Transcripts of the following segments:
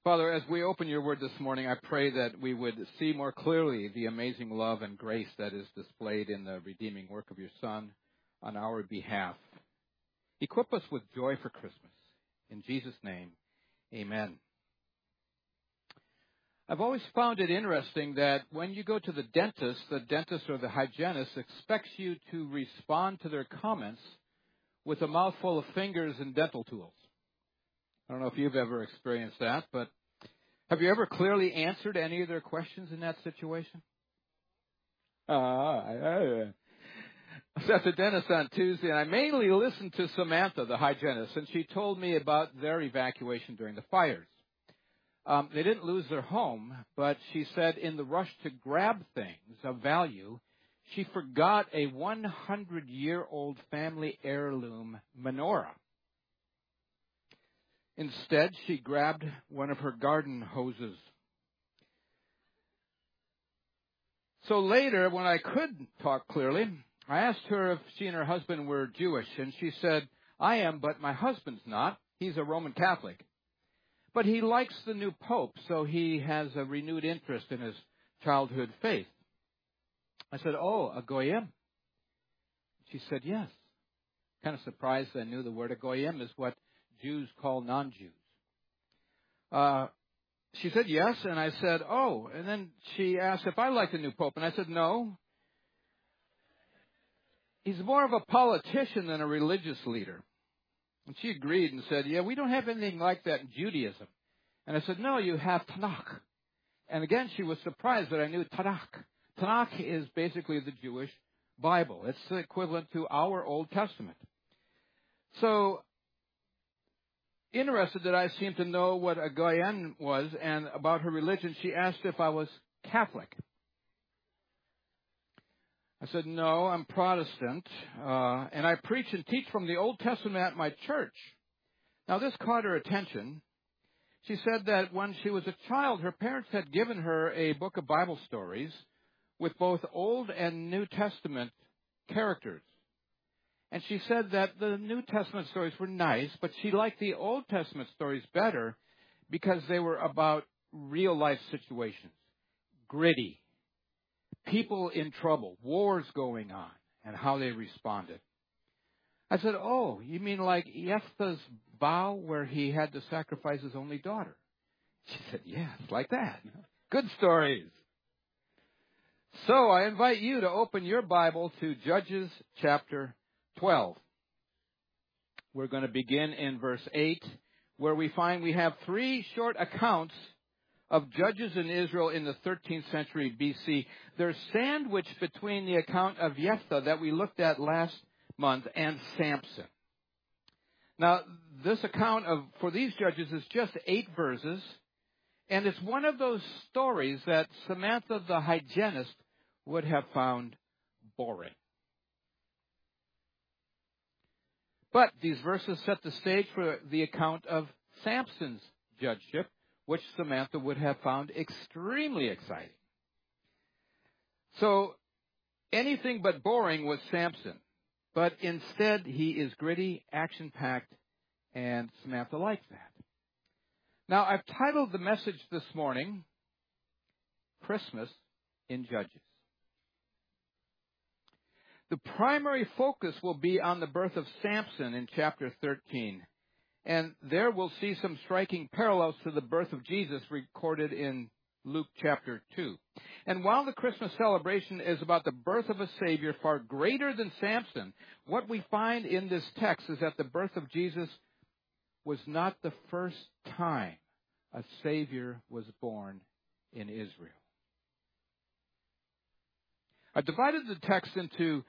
Father, as we open your word this morning, I pray that we would see more clearly the amazing love and grace that is displayed in the redeeming work of your Son on our behalf. Equip us with joy for Christmas. In Jesus' name, amen. I've always found it interesting that when you go to the dentist or the hygienist expects you to respond to their comments with a mouthful of fingers and dental tools. I don't know if you've ever experienced that, but have you ever clearly answered any of their questions in that situation? I was at the dentist on Tuesday, and I mainly listened to Samantha, the hygienist, and she told me about their evacuation during the fires. They didn't lose their home, but she said in the rush to grab things of value, she forgot a 100-year-old family heirloom menorah. Instead, she grabbed one of her garden hoses. So later, when I couldn't talk clearly, I asked her if she and her husband were Jewish, and she said, I am, but my husband's not. He's a Roman Catholic. But he likes the new pope, so he has a renewed interest in his childhood faith. I said, oh, a goyim? She said, yes. Kind of surprised I knew the word. A goyim is what Jews call non-Jews. She said yes, and I said, oh. And then she asked if I like the new pope, and I said no. He's more of a politician than a religious leader. And she agreed and said, yeah, we don't have anything like that in Judaism. And I said, no, you have Tanakh. And again, she was surprised that I knew Tanakh. Tanakh is basically the Jewish Bible. It's the equivalent to our Old Testament. So, interested that I seemed to know what a Goyen was and about her religion, she asked if I was Catholic. I said, no, I'm Protestant, and I preach and teach from the Old Testament at my church. Now, this caught her attention. She said that when she was a child, her parents had given her a book of Bible stories with both Old and New Testament characters. And she said that the New Testament stories were nice, but she liked the Old Testament stories better because they were about real-life situations, gritty, people in trouble, wars going on, and how they responded. I said, oh, you mean like Jephthah's vow where he had to sacrifice his only daughter? She said, yes, like that. Good stories. So I invite you to open your Bible to Judges chapter 12. We're going to begin in verse 8, where we find we have three short accounts of judges in Israel in the 13th century BC. They're sandwiched between the account of Jephthah that we looked at last month and Samson. Now, this account for these judges is just 8 verses, and it's one of those stories that Samantha the hygienist would have found boring. But these verses set the stage for the account of Samson's judgeship, which Samantha would have found extremely exciting. So, anything but boring was Samson. But instead, he is gritty, action-packed, and Samantha likes that. Now, I've titled the message this morning, Christmas in Judges. The primary focus will be on the birth of Samson in chapter 13. And there we'll see some striking parallels to the birth of Jesus recorded in Luke chapter 2. And while the Christmas celebration is about the birth of a Savior far greater than Samson, what we find in this text is that the birth of Jesus was not the first time a Savior was born in Israel. I've divided the text into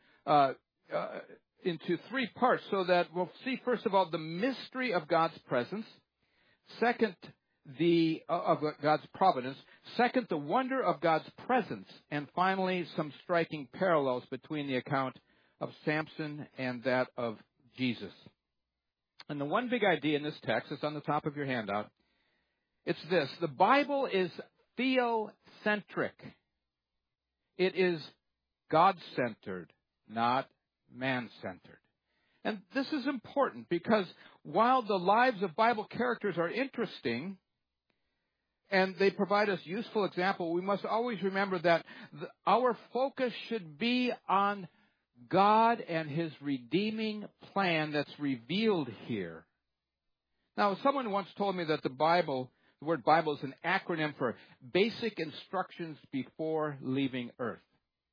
3 parts so that we'll see, first of all, the mystery of God's presence. Second, of God's providence. Second, the wonder of God's presence. And finally, some striking parallels between the account of Samson and that of Jesus. And the one big idea in this text is on the top of your handout. It's this: the Bible is theocentric. It is God-centered, not man-centered. And this is important because while the lives of Bible characters are interesting, and they provide us useful example. We must always remember that our focus should be on God and His redeeming plan that's revealed here. Now, someone once told me that the word Bible is an acronym for Basic Instructions Before Leaving Earth.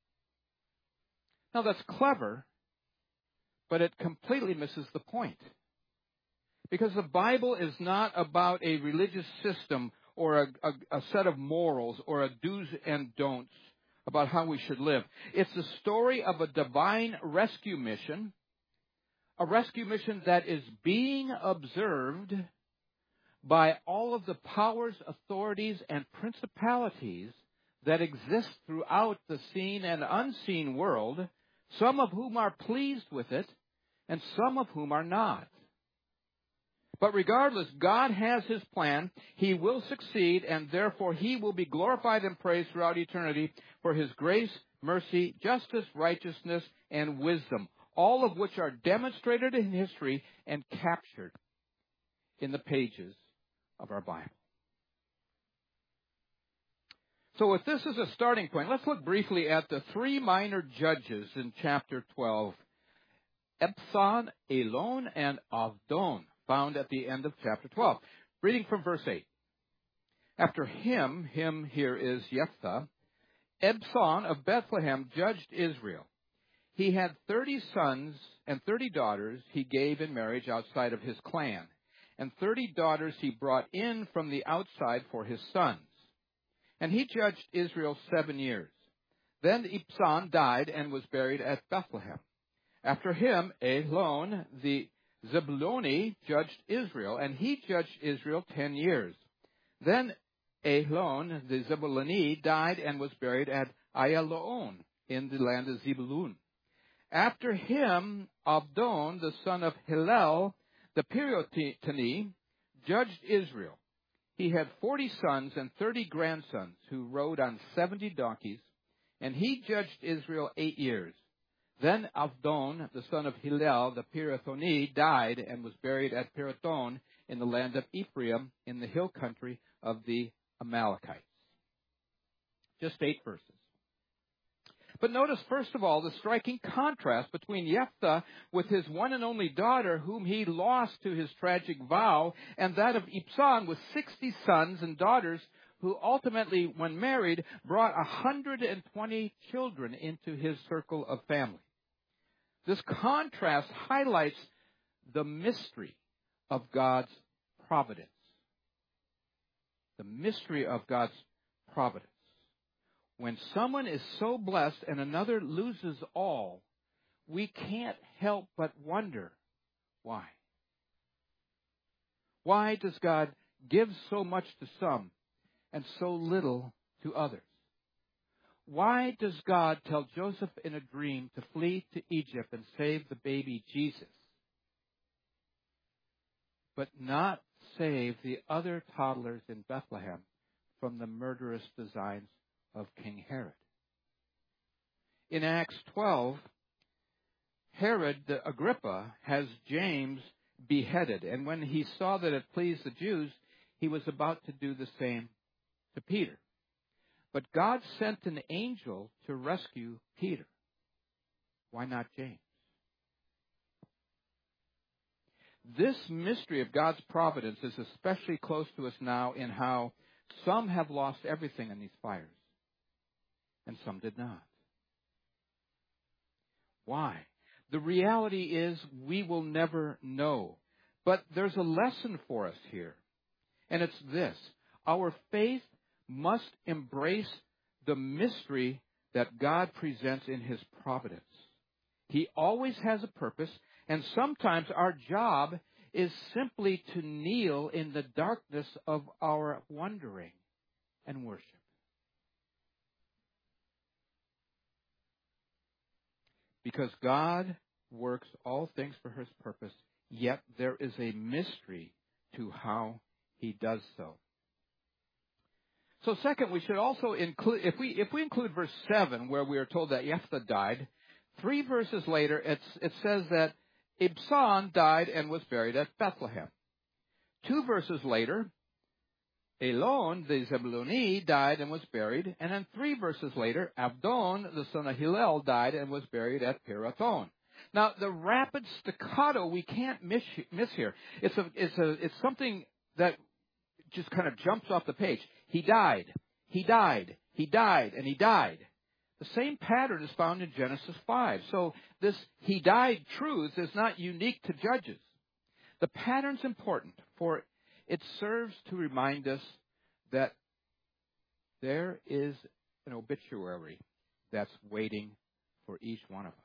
Now, that's clever, but it completely misses the point. Because the Bible is not about a religious system or a set of morals or a do's and don'ts about how we should live. It's the story of a divine rescue mission, a rescue mission that is being observed by all of the powers, authorities, and principalities that exist throughout the seen and unseen world, some of whom are pleased with it, and some of whom are not. But regardless, God has His plan. He will succeed, and therefore He will be glorified and praised throughout eternity for His grace, mercy, justice, righteousness, and wisdom, all of which are demonstrated in history and captured in the pages of our Bible. So if this is a starting point, let's look briefly at the three minor judges in chapter 12. Ebsan, Elon, and Avdon, found at the end of chapter 12. Reading from verse 8. After him here is Jephthah, Ebsan of Bethlehem judged Israel. He had 30 sons and 30 daughters he gave in marriage outside of his clan, and 30 daughters he brought in from the outside for his sons. And he judged Israel 7 years. Then Ebsan died and was buried at Bethlehem. After him, Elon the Zebuluni judged Israel, and he judged Israel 10 years. Then Elon the Zebuluni died and was buried at Ayalon in the land of Zebulun. After him, Avdon, the son of Hillel, the Pirathoni, judged Israel. He had 40 sons and 30 grandsons who rode on 70 donkeys, and he judged Israel 8 years. Then Avdon, the son of Hillel, the Pirathoni, died and was buried at Pirathon in the land of Ephraim in the hill country of the Amalekites. Just 8 verses. But notice, first of all, the striking contrast between Jephthah with his one and only daughter, whom he lost to his tragic vow, and that of Ebsan with 60 sons and daughters, who ultimately, when married, brought 120 children into his circle of family. This contrast highlights the mystery of God's providence. The mystery of God's providence. When someone is so blessed and another loses all, we can't help but wonder why. Why does God give so much to some and so little to others? Why does God tell Joseph in a dream to flee to Egypt and save the baby Jesus, but not save the other toddlers in Bethlehem from the murderous designs of King Herod? In Acts 12, Herod Agrippa has James beheaded, and when he saw that it pleased the Jews, he was about to do the same to Peter. But God sent an angel to rescue Peter. Why not James? This mystery of God's providence is especially close to us now in how some have lost everything in these fires, and some did not. Why? The reality is we will never know. But there's a lesson for us here, and it's this. Our faith must embrace the mystery that God presents in His providence. He always has a purpose, and sometimes our job is simply to kneel in the darkness of our wondering and worship. Because God works all things for His purpose, yet there is a mystery to how He does so. So second, we should also include, if we include verse 7, where we are told that Jephthah died, 3 verses later it says that Ebsan died and was buried at Bethlehem. 2 verses later, Elon, the Zebuluni, died and was buried. And then 3 verses later, Abdon, the son of Hillel, died and was buried at Pirathon. Now, the rapid staccato we can't miss here. It's something that just kind of jumps off the page. He died, he died, he died, and he died. The same pattern is found in Genesis 5. So this he died truth is not unique to Judges. The pattern's important, for it serves to remind us that there is an obituary that's waiting for each one of us.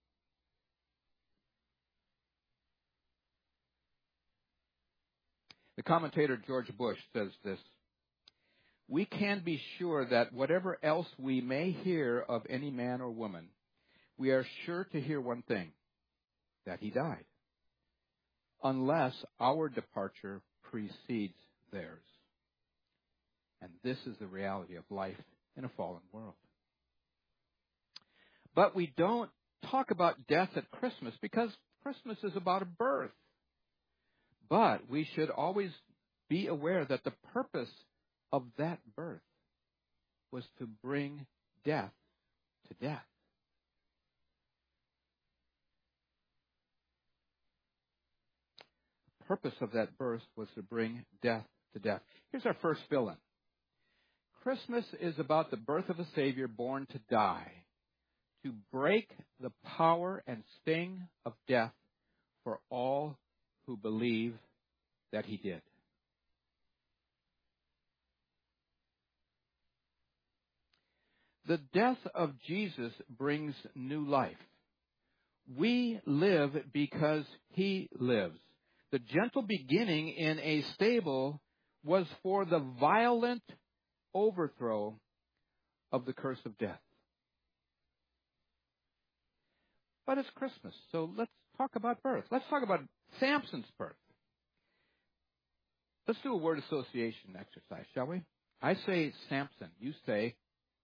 The commentator George Bush says this: "We can be sure that whatever else we may hear of any man or woman, we are sure to hear one thing, that he died, unless our departure precedes theirs." And this is the reality of life in a fallen world. But we don't talk about death at Christmas because Christmas is about a birth. But we should always be aware that the purpose of that birth was to bring death to death. The purpose of that birth was to bring death to death. Here's our first fill-in. Christmas is about the birth of a Savior born to die, to break the power and sting of death for all who believe that he did. The death of Jesus brings new life. We live because he lives. The gentle beginning in a stable was for the violent overthrow of the curse of death. But it's Christmas, so let's talk about birth. Let's talk about Samson's birth. Let's do a word association exercise, shall we? I say Samson. You say.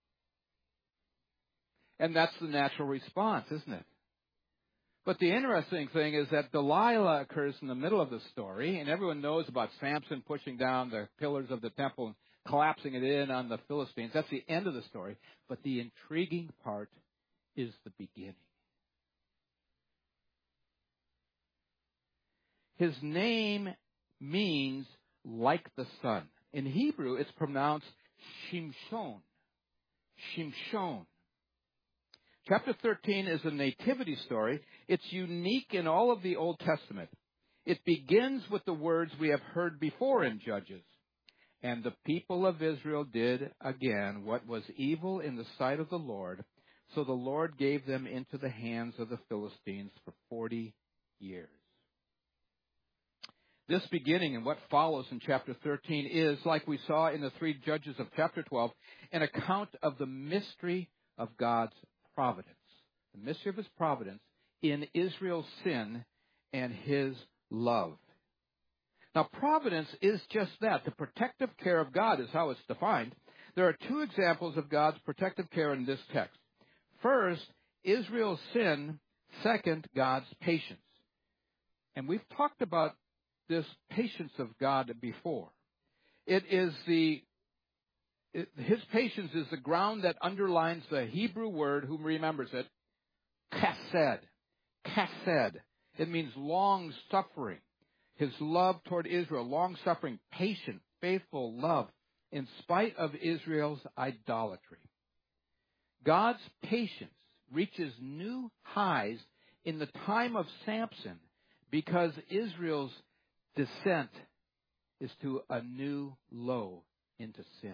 And that's the natural response, isn't it? But the interesting thing is that Delilah occurs in the middle of the story, and everyone knows about Samson pushing down the pillars of the temple and collapsing it in on the Philistines. That's the end of the story. But the intriguing part is the beginning. His name means like the sun. In Hebrew, it's pronounced Shimshon. Shimshon. Chapter 13 is a nativity story. It's unique in all of the Old Testament. It begins with the words we have heard before in Judges. And the people of Israel did again what was evil in the sight of the Lord. So the Lord gave them into the hands of the Philistines for 40 years. This beginning and what follows in chapter 13 is, like we saw in the 3 Judges of chapter 12, an account of the mystery of God's providence. The mystery of his providence in Israel's sin and his love. Now, providence is just that. The protective care of God is how it's defined. There are 2 examples of God's protective care in this text. First, Israel's sin. Second, God's patience. And we've talked about this patience of God before. His patience is the ground that underlines the Hebrew word, who remembers it, chesed. Chesed. It means long suffering. His love toward Israel, long suffering, patient, faithful love, in spite of Israel's idolatry. God's patience reaches new highs in the time of Samson because Israel's descent is to a new low into sin.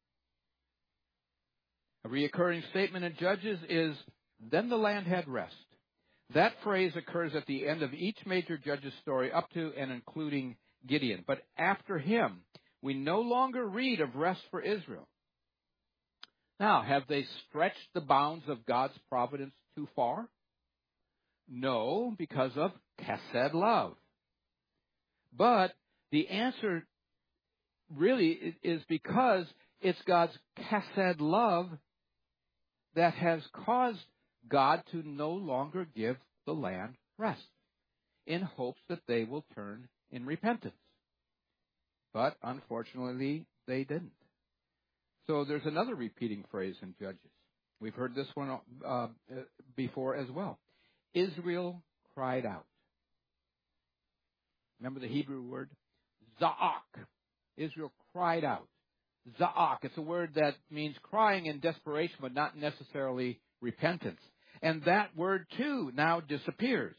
A recurring statement in Judges is, "Then the land had rest." That phrase occurs at the end of each major Judges story up to and including Gideon. But after him, we no longer read of rest for Israel. Now, have they stretched the bounds of God's providence too far? No, because of chesed love. But the answer really is because it's God's chesed love that has caused God to no longer give the land rest in hopes that they will turn in repentance. But unfortunately, they didn't. So there's another repeating phrase in Judges. We've heard this one before as well. Israel cried out. Remember the Hebrew word? Za'ak. Israel cried out. Za'ak. It's a word that means crying in desperation, but not necessarily repentance. And that word, too, now disappears.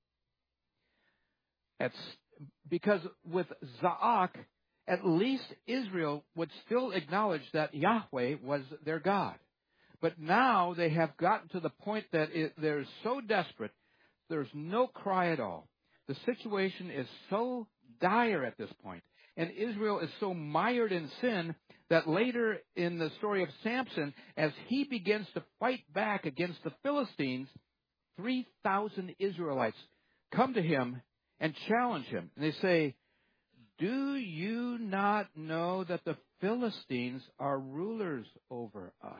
It's because with Za'ak, at least Israel would still acknowledge that Yahweh was their God. But now they have gotten to the point that they're so desperate, there's no cry at all. The situation is so dire at this point, and Israel is so mired in sin that later in the story of Samson, as he begins to fight back against the Philistines, 3,000 Israelites come to him and challenge him. And they say, "Do you not know that the Philistines are rulers over us?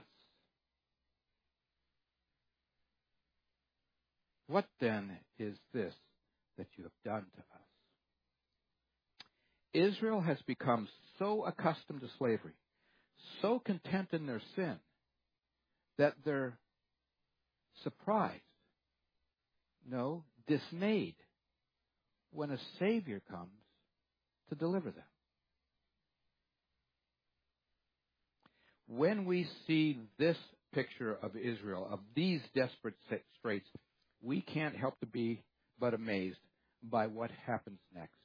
What then is this that you have done to us?" Israel has become so accustomed to slavery, so content in their sin, that they're surprised, no, dismayed, when a Savior comes to deliver them. When we see this picture of Israel, of these desperate straits, we can't help to be but amazed by what happens next.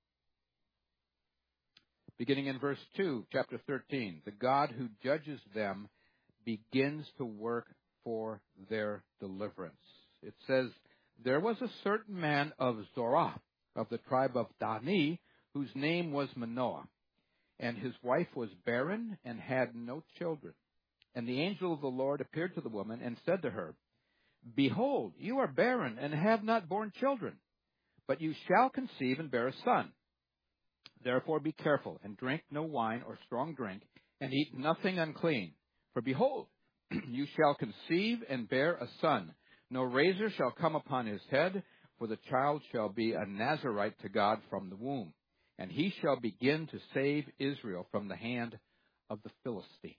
Beginning in verse 2, chapter 13, the God who judges them begins to work for their deliverance. It says, "There was a certain man of Zorah, of the tribe of Dani, whose name was Manoah, and his wife was barren and had no children. And the angel of the Lord appeared to the woman and said to her, 'Behold, you are barren and have not borne children, but you shall conceive and bear a son. Therefore be careful, and drink no wine or strong drink, and eat nothing unclean. For behold, you shall conceive and bear a son. No razor shall come upon his head, for the child shall be a Nazarite to God from the womb. And he shall begin to save Israel from the hand of the Philistines.'"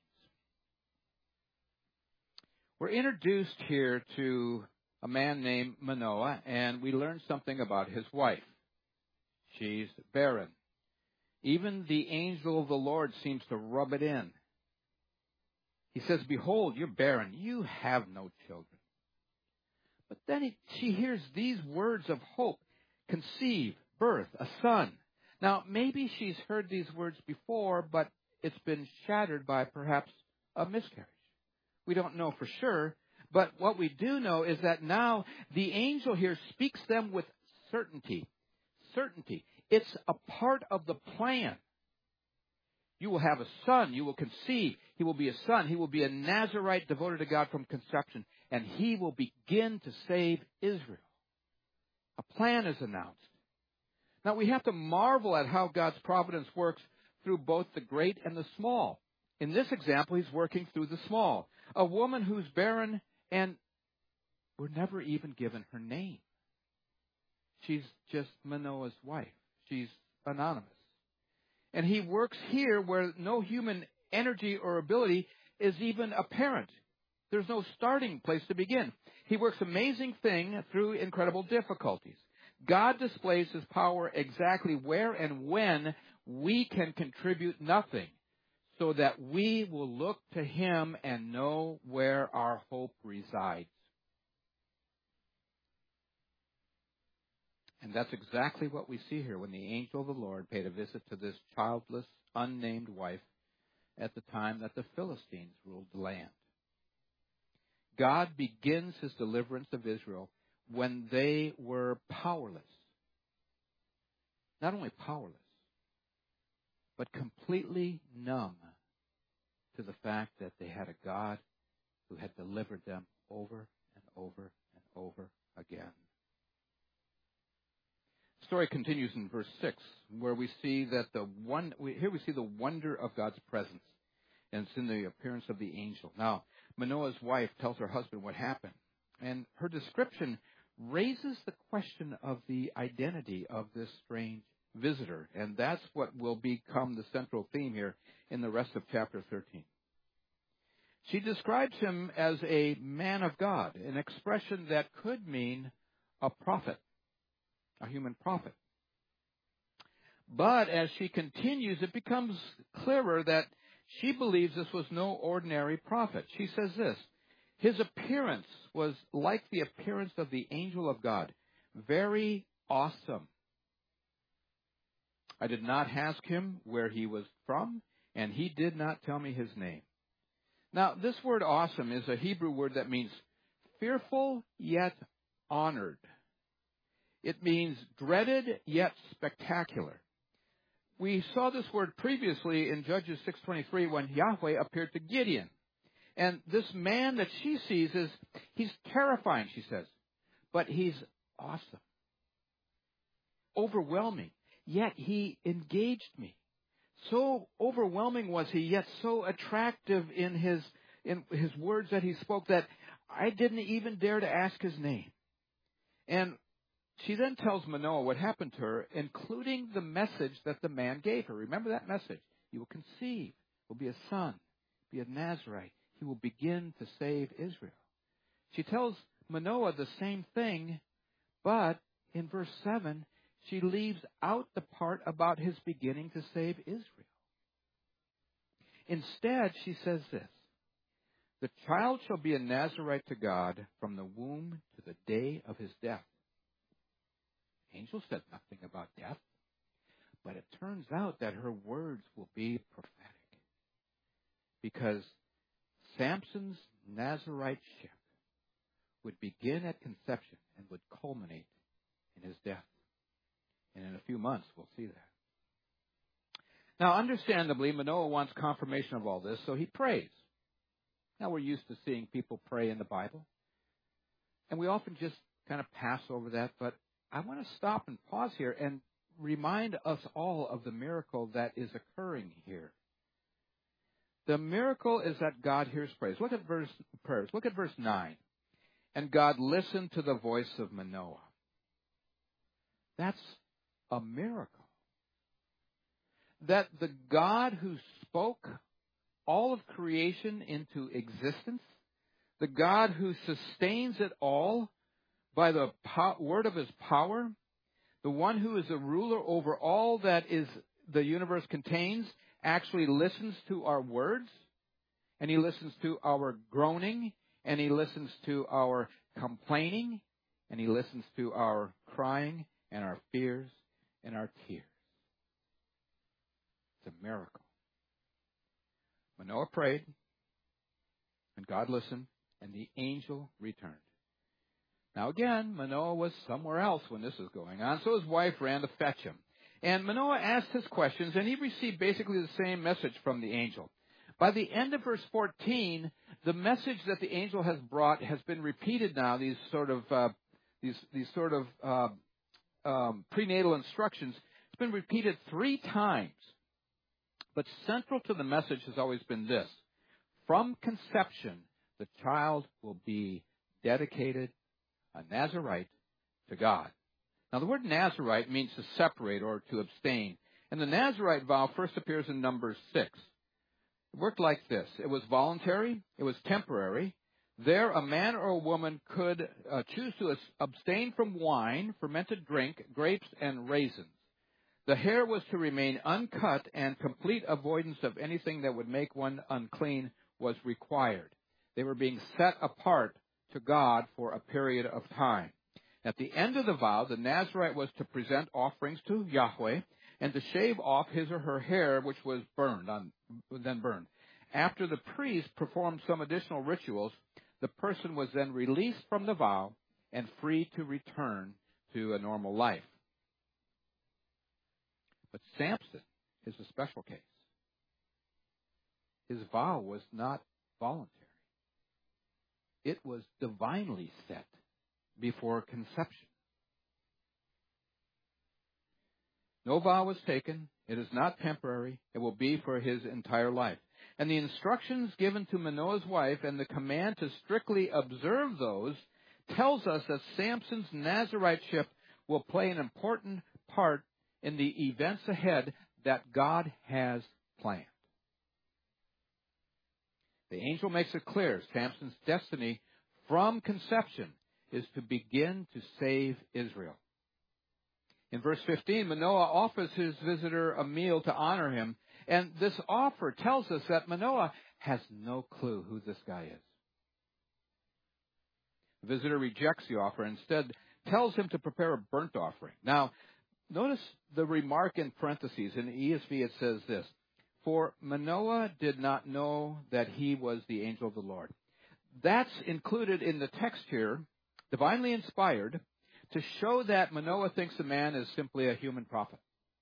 We're introduced here to a man named Manoah, and we learn something about his wife. She's barren. Even the angel of the Lord seems to rub it in. He says, "Behold, you're barren. You have no children." But then she hears these words of hope: conceive, birth, a son. Now, maybe she's heard these words before, but it's been shattered by perhaps a miscarriage. We don't know for sure, but what we do know is that now the angel here speaks them with certainty. Certainty. It's a part of the plan. You will have a son. You will conceive. He will be a son. He will be a Nazarite devoted to God from conception, and he will begin to save Israel. A plan is announced. Now, we have to marvel at how God's providence works through both the great and the small. In this example, he's working through the small. A woman who's barren, and we're never even given her name. She's just Manoah's wife. She's anonymous. And he works here where no human energy or ability is even apparent. There's no starting place to begin. He works amazing thing through incredible difficulties. God displays his power exactly where and when we can contribute nothing, so that we will look to him and know where our hope resides. And that's exactly what we see here when the angel of the Lord paid a visit to this childless, unnamed wife at the time that the Philistines ruled the land. God begins his deliverance of Israel when they were powerless. Not only powerless, but completely numb to the fact that they had a God who had delivered them over and over and over again. The story continues in verse 6, where we see that we see the wonder of God's presence, and it's in the appearance of the angel. Now, Manoah's wife tells her husband what happened, and her description raises the question of the identity of this strange visitor. And that's what will become the central theme here in the rest of chapter 13. She describes him as a man of God, an expression that could mean a prophet, a human prophet. But as she continues, it becomes clearer that she believes this was no ordinary prophet. She says this, his appearance was like the appearance of the angel of God, very awesome. I did not ask him where he was from, and he did not tell me his name. Now, this word awesome is a Hebrew word that means fearful yet honored. It means dreaded yet spectacular. We saw this word previously in Judges 6:23 when Yahweh appeared to Gideon. And this man that she sees he's terrifying, she says, but he's awesome. Overwhelming, yet he engaged me. So overwhelming was he, yet so attractive in his words that he spoke that I didn't even dare to ask his name. And she then tells Manoah what happened to her, including the message that the man gave her. Remember that message? You will conceive, will be a son, be a Nazarite. He will begin to save Israel. She tells Manoah the same thing, but in verse 7, she leaves out the part about his beginning to save Israel. Instead, she says this, the child shall be a Nazarite to God from the womb to the day of his death. Angel said nothing about death, but it turns out that her words will be prophetic, because Samson's Naziriteship would begin at conception and would culminate in his death. And in a few months, we'll see that. Now, understandably, Manoah wants confirmation of all this, so he prays. Now, we're used to seeing people pray in the Bible, and we often just kind of pass over that, but I want to stop and pause here and remind us all of the miracle that is occurring here. The miracle is that God hears prayers. Look at verse 9. And God listened to the voice of Manoah. That's a miracle. That the God who spoke all of creation into existence, the God who sustains it all by the word of his power, the one who is a ruler over all that is the universe contains, actually listens to our words, and he listens to our groaning, and he listens to our complaining, and he listens to our crying and our fears and our tears. It's a miracle. Manoah prayed, and God listened, and the angel returned. Now again, Manoah was somewhere else when this was going on, so his wife ran to fetch him. And Manoah asked his questions, and he received basically the same message from the angel. By the end of verse 14, the message that the angel has brought has been repeated now. These sort of prenatal instructions. It's been repeated 3 times. But central to the message has always been this: from conception, the child will be dedicated, a Nazarite, to God. Now, the word Nazarite means to separate or to abstain. And the Nazarite vow first appears in Numbers 6. It worked like this. It was voluntary. It was temporary. There, a man or a woman could choose to abstain from wine, fermented drink, grapes, and raisins. The hair was to remain uncut, and complete avoidance of anything that would make one unclean was required. They were being set apart to God for a period of time. At the end of the vow, the Nazarite was to present offerings to Yahweh and to shave off his or her hair, which was then burned. After the priest performed some additional rituals, the person was then released from the vow and free to return to a normal life. But Samson is a special case. His vow was not voluntary. It was divinely set before conception. No vow was taken. It is not temporary. It will be for his entire life. And the instructions given to Manoah's wife and the command to strictly observe those tells us that Samson's Naziriteship will play an important part in the events ahead that God has planned. The angel makes it clear Samson's destiny from conception is to begin to save Israel. In verse 15, Manoah offers his visitor a meal to honor him, and this offer tells us that Manoah has no clue who this guy is. The visitor rejects the offer and instead tells him to prepare a burnt offering. Now, notice the remark in parentheses. In the ESV it says this, "For Manoah did not know that he was the angel of the Lord." That's included in the text here, divinely inspired, to show that Manoah thinks the man is simply a human prophet.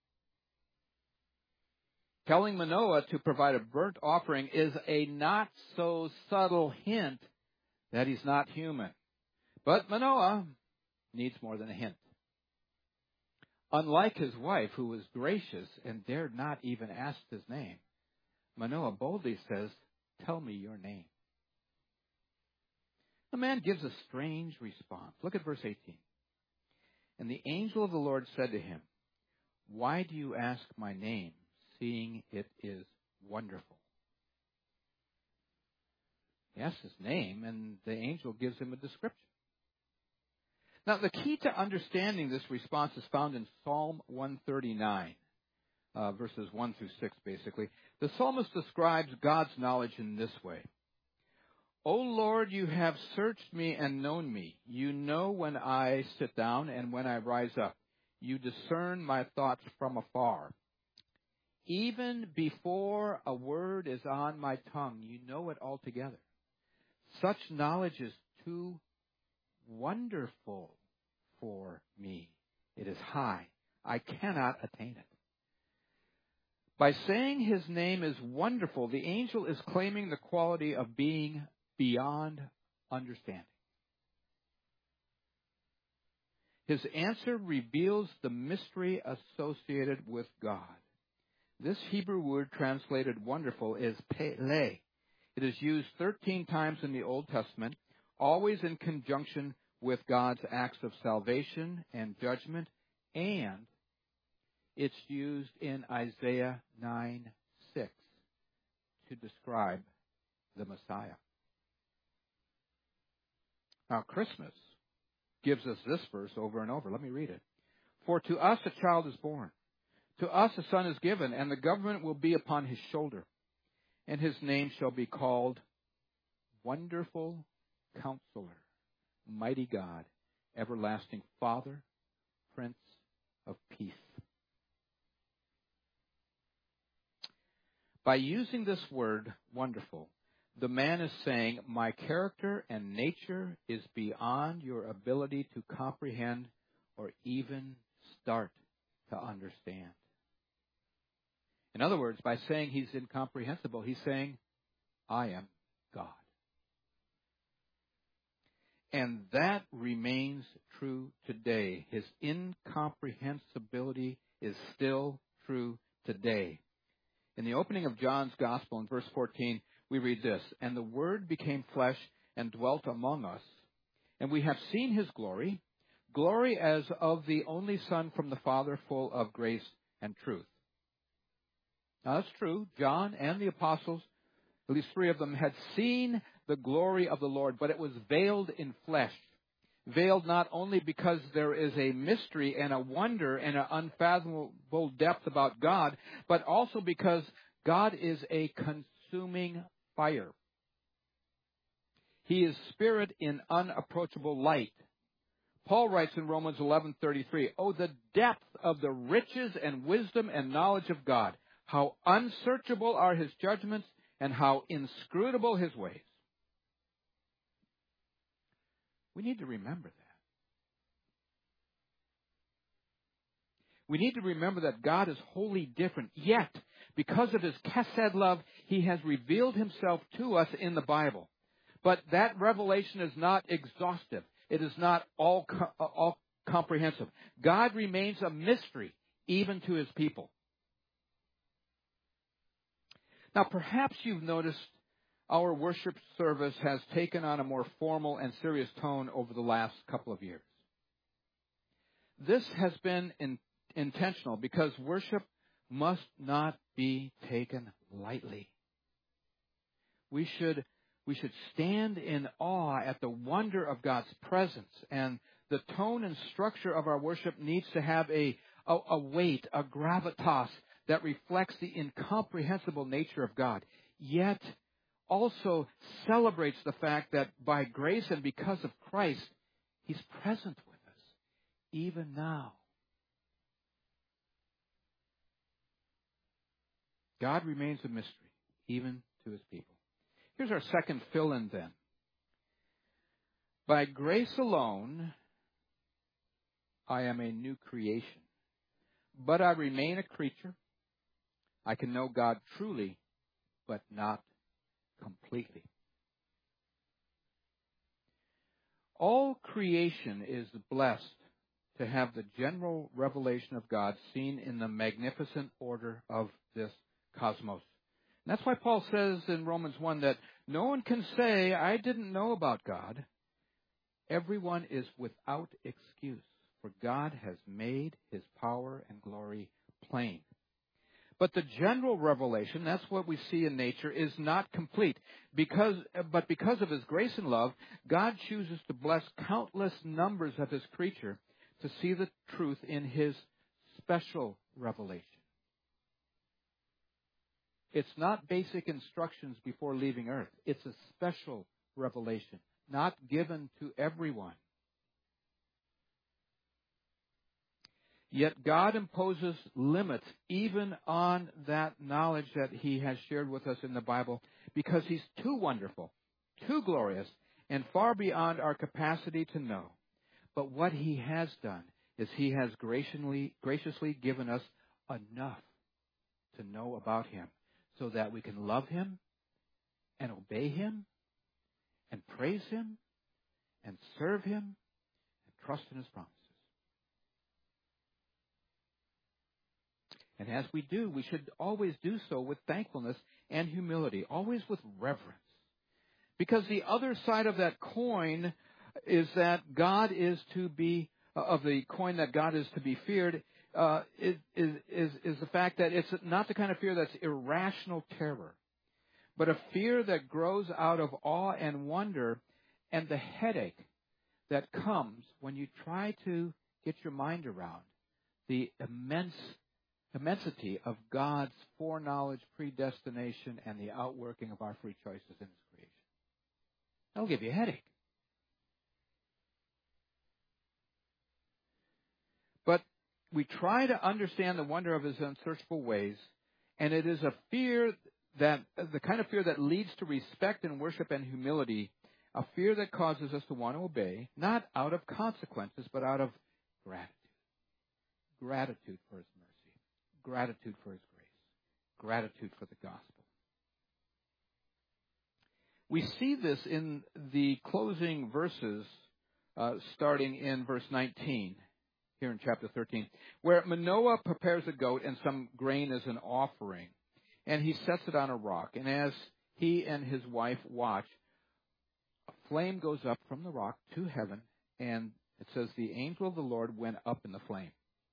Telling Manoah to provide a burnt offering is a not-so-subtle hint that he's not human. But Manoah needs more than a hint. Unlike his wife, who was gracious and dared not even ask his name, Manoah boldly says, "Tell me your name." The man gives a strange response. Look at verse 18. "And the angel of the Lord said to him, 'Why do you ask my name, seeing it is wonderful?'" He asks his name, and the angel gives him a description. Now, the key to understanding this response is found in Psalm 139, verses 1 through 6, basically. The psalmist describes God's knowledge in this way. "O Lord, you have searched me and known me. You know when I sit down and when I rise up. You discern my thoughts from afar. Even before a word is on my tongue, you know it altogether. Such knowledge is too wonderful for me. It is high. I cannot attain it." By saying his name is wonderful, the angel is claiming the quality of being beyond understanding. His answer reveals the mystery associated with God. This Hebrew word translated wonderful is pele. It is used 13 times in the Old Testament, always in conjunction with God's acts of salvation and judgment, and it's used in Isaiah 9:6 to describe the Messiah. Now, Christmas gives us this verse over and over. Let me read it. "For to us a child is born, to us a son is given, and the government will be upon his shoulder, and his name shall be called Wonderful Counselor, Mighty God, Everlasting Father, Prince of Peace." By using this word, wonderful, the man is saying, my character and nature is beyond your ability to comprehend or even start to understand. In other words, by saying he's incomprehensible, he's saying, I am God. And that remains true today. His incomprehensibility is still true today. In the opening of John's Gospel, in verse 14, we read this, "And the Word became flesh and dwelt among us, and we have seen his glory, glory as of the only Son from the Father, full of grace and truth." Now, that's true. John and the apostles, at least 3 of them, had seen the glory of the Lord, but it was veiled in flesh. Veiled not only because there is a mystery and a wonder and an unfathomable depth about God, but also because God is a consuming fire. He is spirit in unapproachable light. Paul writes in Romans 11:33, "Oh, the depth of the riches and wisdom and knowledge of God! How unsearchable are his judgments and how inscrutable his ways." We need to remember that. We need to remember that God is wholly different, yet, because of his chesed love, he has revealed himself to us in the Bible. But that revelation is not exhaustive. It is not all comprehensive. God remains a mystery, even to his people. Now, perhaps you've noticed our worship service has taken on a more formal and serious tone over the last couple of years. This has been intentional because worship must not be taken lightly. We should stand in awe at the wonder of God's presence, and the tone and structure of our worship needs to have a weight, a gravitas that reflects the incomprehensible nature of God, yet also celebrates the fact that by grace and because of Christ, He's present with us, even now. God remains a mystery, even to His people. Here's our second fill-in then. By grace alone, I am a new creation, but I remain a creature. I can know God truly, but not completely. All creation is blessed to have the general revelation of God seen in the magnificent order of this cosmos. And that's why Paul says in Romans 1 that no one can say, I didn't know about God. Everyone is without excuse, for God has made His power and glory plain. But the general revelation, that's what we see in nature, is not complete. But because of His grace and love, God chooses to bless countless numbers of His creature to see the truth in His special revelation. It's not basic instructions before leaving earth. It's a special revelation, not given to everyone. Yet God imposes limits even on that knowledge that He has shared with us in the Bible because He's too wonderful, too glorious, and far beyond our capacity to know. But what He has done is He has graciously given us enough to know about Him so that we can love Him and obey Him and praise Him and serve Him and trust in His promises. And as we do, we should always do so with thankfulness and humility, always with reverence. Because the other side of that coin is that God is to be, of the coin that God is to be feared, is the fact that it's not the kind of fear that's irrational terror, but a fear that grows out of awe and wonder and the headache that comes when you try to get your mind around the immensity of God's foreknowledge, predestination, and the outworking of our free choices in His creation. That'll give you a headache. But we try to understand the wonder of His unsearchable ways, and it is a fear that, the kind of fear that leads to respect and worship and humility, a fear that causes us to want to obey, not out of consequences, but out of gratitude. Gratitude for His mercy, gratitude for His grace, gratitude for the gospel. We see this in the closing verses, starting in verse 19. Here in chapter 13, where Manoah prepares a goat and some grain as an offering, and he sets it on a rock. And as he and his wife watch, a flame goes up from the rock to heaven, and it says the angel of the Lord went up in the flame.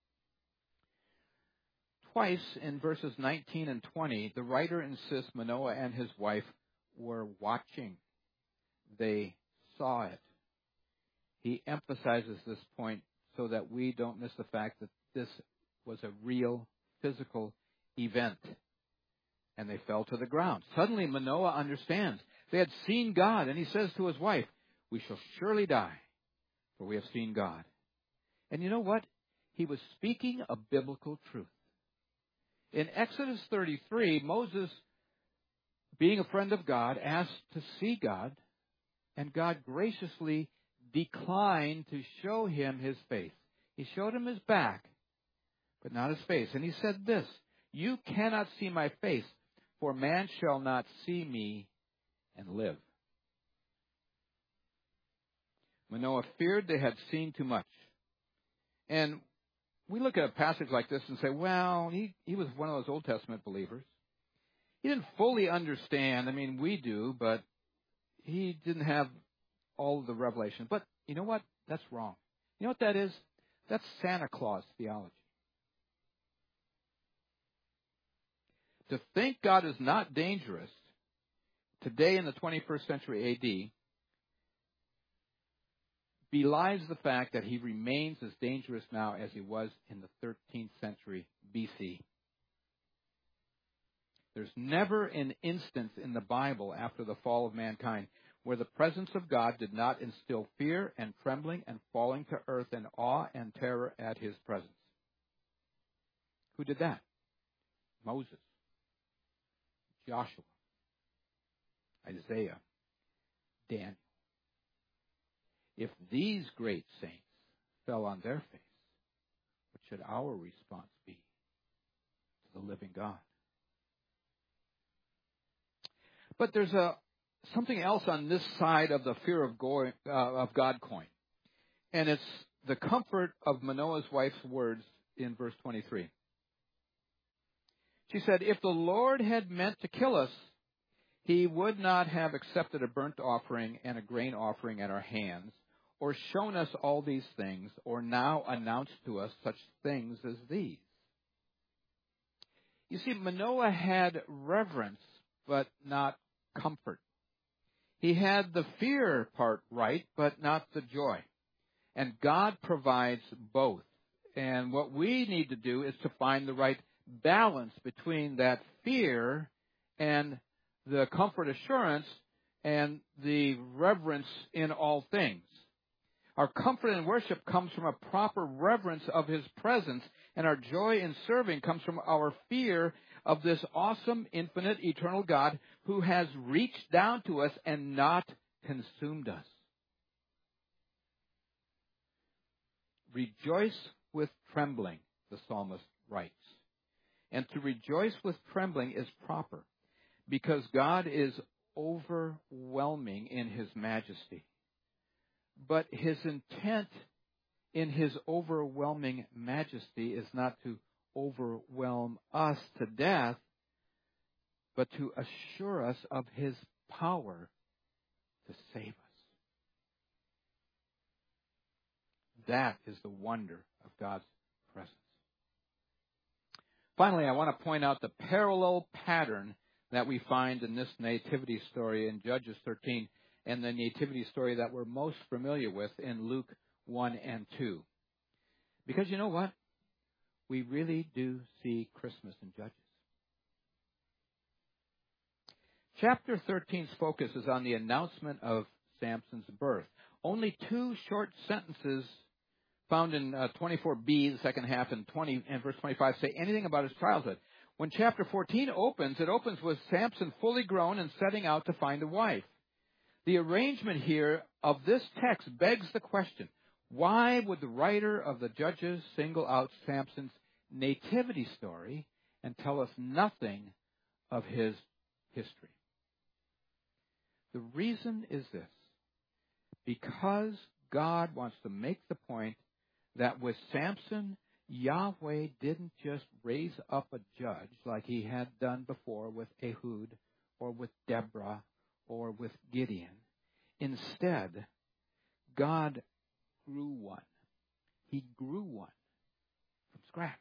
Twice in verses 19 and 20, the writer insists Manoah and his wife were watching. They saw it. He emphasizes this point so that we don't miss the fact that this was a real physical event. And they fell to the ground. Suddenly Manoah understands. They had seen God, and he says to his wife, we shall surely die, for we have seen God. And you know what? He was speaking a biblical truth. In Exodus 33, Moses, being a friend of God, asked to see God, and God graciously declined to show him His face. He showed him His back, but not His face. And He said this, you cannot see my face, for man shall not see me and live. Manoah feared they had seen too much. And we look at a passage like this and say, well, he was one of those Old Testament believers. He didn't fully understand. I mean, we do, but he didn't have all of the revelation. But you know what? That's wrong. You know what that is? That's Santa Claus theology. To think God is not dangerous today in the 21st century AD belies the fact that he remains as dangerous now as he was in the 13th century BC. There's never an instance in the Bible after the fall of mankind where the presence of God did not instill fear and trembling and falling to earth in awe and terror at his presence. Who did that? Moses, Joshua, Isaiah, Daniel. If these great saints fell on their face, what should our response be to the living God? But there's something else on this side of the fear of God coin. And it's the comfort of Manoah's wife's words in verse 23. She said, if the Lord had meant to kill us, he would not have accepted a burnt offering and a grain offering at our hands, or shown us all these things, or now announced to us such things as these. You see, Manoah had reverence, but not comfort. He had the fear part right, but not the joy. And God provides both. And what we need to do is to find the right balance between that fear and the comfort assurance and the reverence in all things. Our comfort in worship comes from a proper reverence of his presence, and our joy in serving comes from our fear of this awesome, infinite, eternal God who has reached down to us and not consumed us. Rejoice with trembling, the psalmist writes. And to rejoice with trembling is proper, because God is overwhelming in his majesty. But his intent in his overwhelming majesty is not to overwhelm us to death, but to assure us of his power to save us. That is the wonder of God's presence. Finally, I want to point out the parallel pattern that we find in this nativity story in Judges 13 and the nativity story that we're most familiar with in Luke 1 and 2. Because you know what? We really do see Christmas in Judges. Chapter 13's focus is on the announcement of Samson's birth. Only two short sentences found in 24b, the second half, and verse 25 say anything about his childhood. When chapter 14 opens, it opens with Samson fully grown and setting out to find a wife. The arrangement here of this text begs the question, why would the writer of the Judges single out Samson's nativity story and tell us nothing of his history? The reason is this: because God wants to make the point that with Samson, Yahweh didn't just raise up a judge like he had done before with Ehud or with Deborah or with Gideon. Instead, God grew one. He grew one from scratch.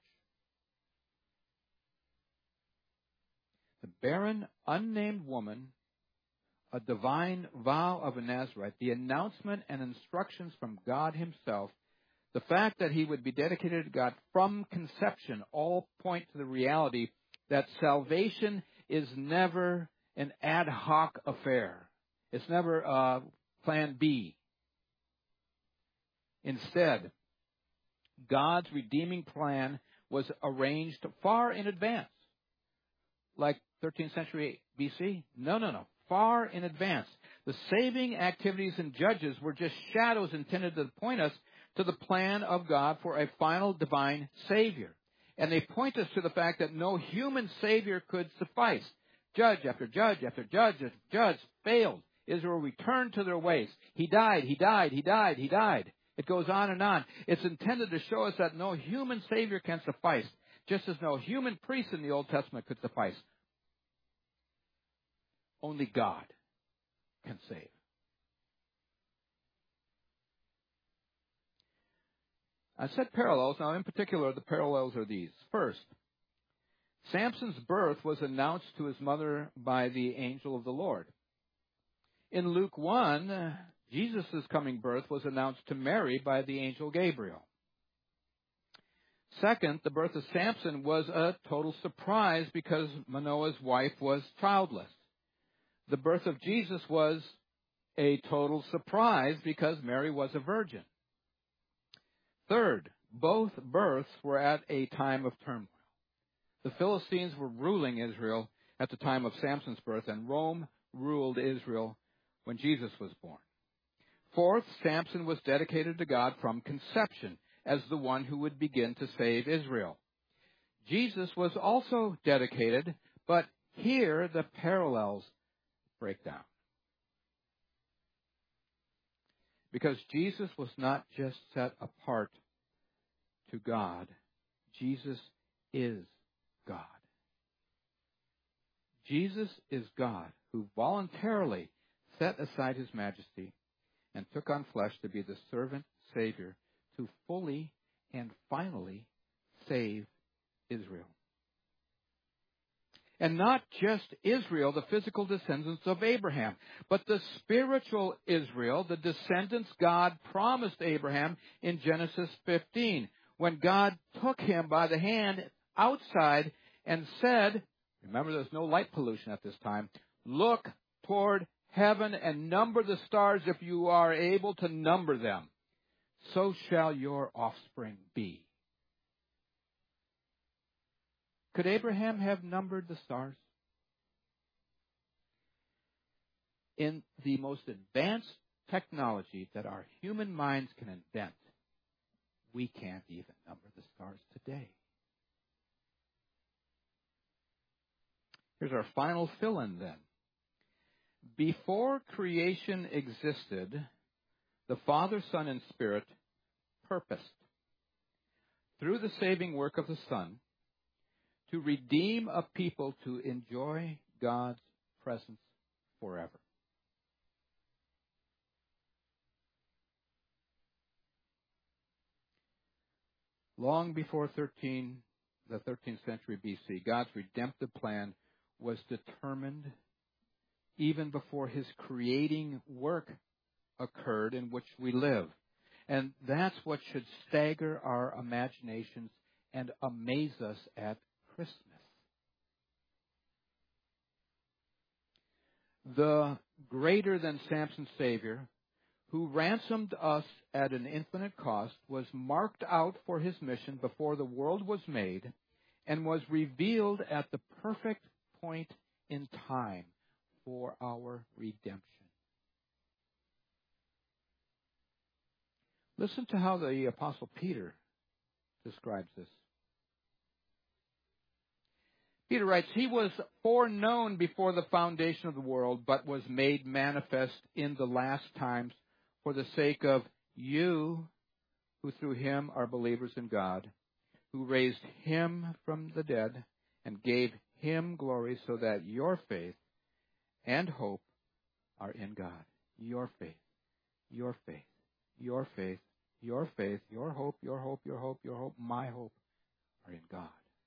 The barren, unnamed woman, a divine vow of a Nazarite, the announcement and instructions from God himself, the fact that he would be dedicated to God from conception, all point to the reality that salvation is never an ad hoc affair. It's never plan B. Instead, God's redeeming plan was arranged far in advance. Like 13th century BC? No. Far in advance. The saving activities in Judges were just shadows intended to point us to the plan of God for a final divine Savior. And they point us to the fact that no human Savior could suffice. Judge after judge after judge after judge failed. Israel returned to their ways. He died. It goes on and on. It's intended to show us that no human Savior can suffice, just as no human priest in the Old Testament could suffice. Only God can save. I said parallels. Now, in particular, the parallels are these. First, Samson's birth was announced to his mother by the angel of the Lord. In Luke 1, Jesus' coming birth was announced to Mary by the angel Gabriel. Second, the birth of Samson was a total surprise because Manoah's wife was childless. The birth of Jesus was a total surprise because Mary was a virgin. Third, both births were at a time of turmoil. The Philistines were ruling Israel at the time of Samson's birth, and Rome ruled Israel when Jesus was born. Fourth, Samson was dedicated to God from conception as the one who would begin to save Israel. Jesus was also dedicated, but here the parallels break down. Because Jesus was not just set apart to God, Jesus is God. Jesus is God who voluntarily set aside his majesty and took on flesh to be the servant Savior to fully and finally save Israel. And not just Israel, the physical descendants of Abraham, but the spiritual Israel, the descendants God promised Abraham in Genesis 15, when God took him by the hand outside and said, remember there's no light pollution at this time, look toward heaven and number the stars if you are able to number them. So shall your offspring be. Could Abraham have numbered the stars? In the most advanced technology that our human minds can invent, we can't even number the stars today. Here's our final fill-in then. Before creation existed, the Father, Son, and Spirit purposed, through the saving work of the Son, to redeem a people to enjoy God's presence forever. Long before the 13th century BC, God's redemptive plan was determined even before his creating work occurred in which we live. And that's what should stagger our imaginations and amaze us at Christmas. The greater than Samson's Savior, who ransomed us at an infinite cost, was marked out for his mission before the world was made and was revealed at the perfect point in time for our redemption. Listen to how the Apostle Peter describes this. Peter writes, he was foreknown before the foundation of the world, but was made manifest in the last times for the sake of you, who through him are believers in God, who raised him from the dead and gave him glory, so that your faith and hope are in God. Your faith, your faith, your faith, your faith, your hope, your hope, your hope, your hope, my hope are in God.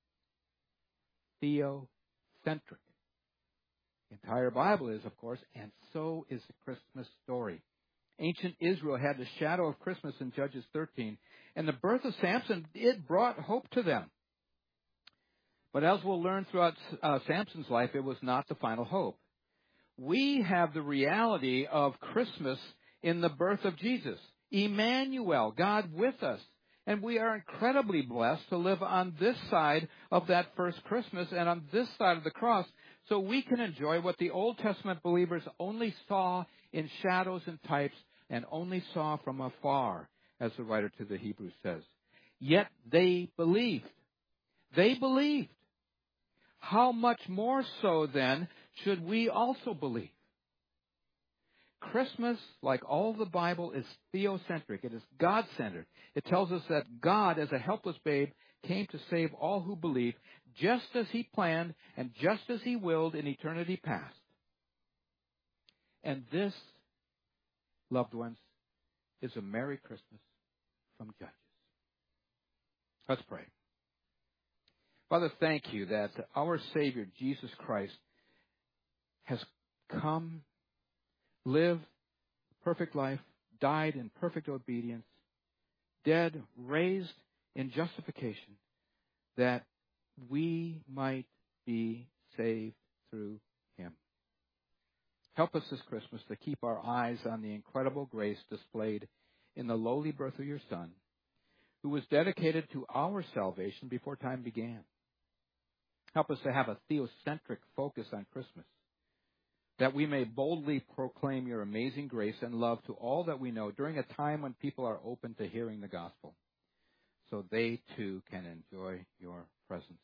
Theocentric. The entire Bible is, of course, and so is the Christmas story. Ancient Israel had the shadow of Christmas in Judges 13, and the birth of Samson, it brought hope to them. But as we'll learn throughout Samson's life, it was not the final hope. We have the reality of Christmas in the birth of Jesus. Emmanuel, God with us. And we are incredibly blessed to live on this side of that first Christmas and on this side of the cross, so we can enjoy what the Old Testament believers only saw in shadows and types and only saw from afar, as the writer to the Hebrews says. Yet they believed. They believed. How much more so, then, should we also believe? Christmas, like all the Bible, is theocentric. It is God-centered. It tells us that God, as a helpless babe, came to save all who believe, just as he planned and just as he willed in eternity past. And this, loved ones, is a Merry Christmas from Judges. Let's pray. Father, thank you that our Savior, Jesus Christ, has come, lived perfect life, died in perfect obedience, dead, raised in justification, that we might be saved through him. Help us this Christmas to keep our eyes on the incredible grace displayed in the lowly birth of your Son, who was dedicated to our salvation before time began. Help us to have a theocentric focus on Christmas, that we may boldly proclaim your amazing grace and love to all that we know during a time when people are open to hearing the gospel, so they too can enjoy your presence.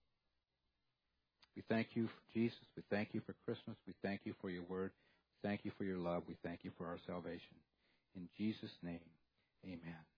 We thank you for Jesus. We thank you for Christmas. We thank you for your word. We thank you for your love. We thank you for our salvation. In Jesus' name, amen.